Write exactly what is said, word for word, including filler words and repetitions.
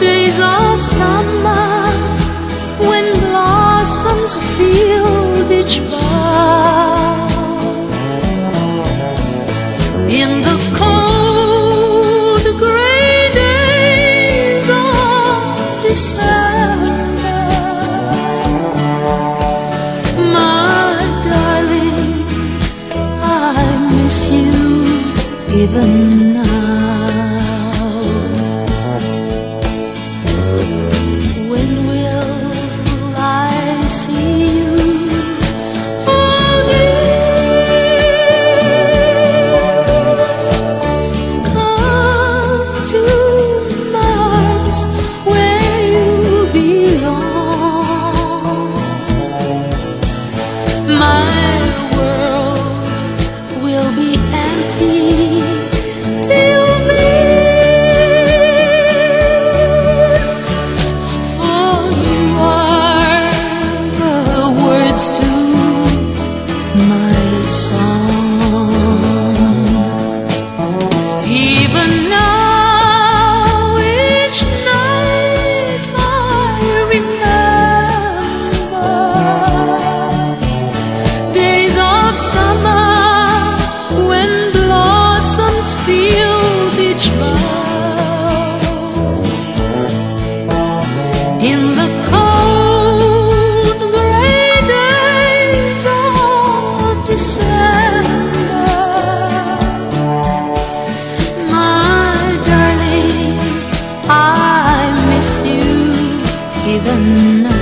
Days of summer when blossoms filled each bough. In the cold gray days of December, my darling, I miss you even now. When will I see you again? Come to my arms where you belong. My world will be empty till to my song. Even now, each night I remember days of summer when blossoms filled each bough. In the December, my darling, I miss you even now.